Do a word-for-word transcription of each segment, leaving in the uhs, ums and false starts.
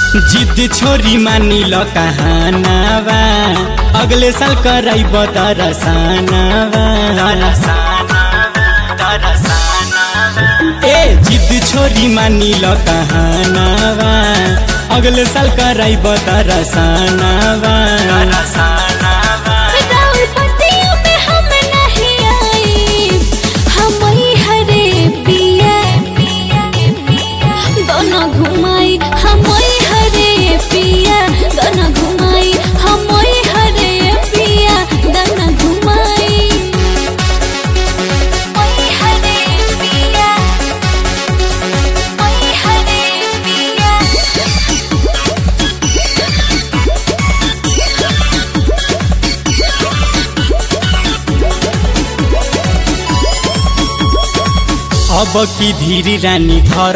जिद छोरी मानी लो कहानावा अगले साल कराइब तरसानावा ए जिद छोरी मानी लो कहानावा अगले साल कराइब तरसानावा अब की धीरी रानी धर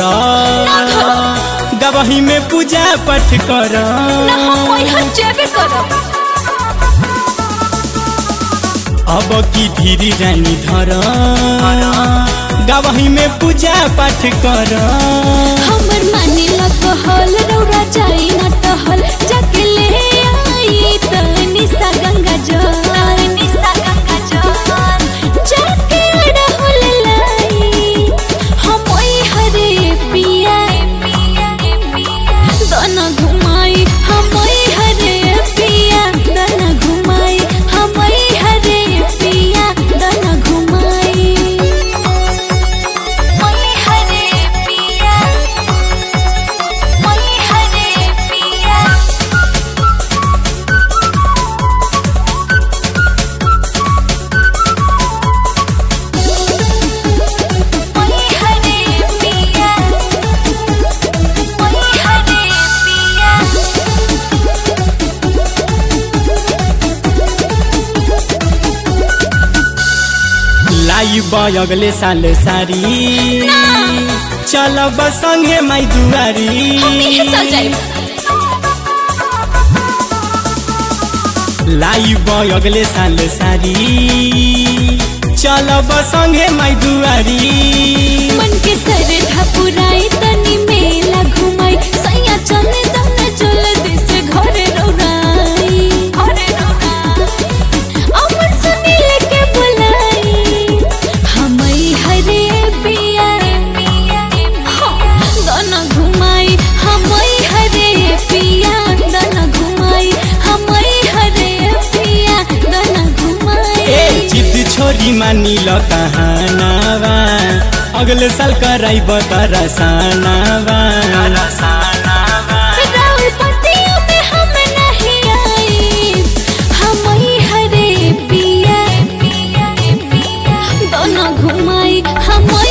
गवाही में पूजा पाठ कर अब की धीरी रानी धर गवाही में पूजा पाठ कर हमर माने ला कहल रौरा जाई न टहल जाके ले आई तनी सा गंगा जल निसा गंगा जल जाके अड़हुल लाई हम ओई हरे पिया दना घुमाई हम ओई हरे पिया दना घुमाई हम ओई हरे पिया दना घुमाई ओई हरे पिया ओई हरे पिया ओई हरे पिया ओई हरे पिया लाइब अगले साल सारी चलब संगे माई दुआरी हम इहे साल जाइब लाइब अगले साल सारी चलब संगे माई दुआरी मन के सरे ढापुराई तनी मेला घुमाई सैया चले दम चल देसे घरे रौराई घरे रौराई अमर सुनील के बुलाई हमई हरे पिया दना घुमाई हमई हरे पिया दना घुमाई हमई हरे पिया दना घुमाई ए जिद छोरी मानी लो कहानावा अगले साल कराइब तरसानावा राउपतियों में हम नहीं आई हमई हरे पिया दोनों घुमाई हम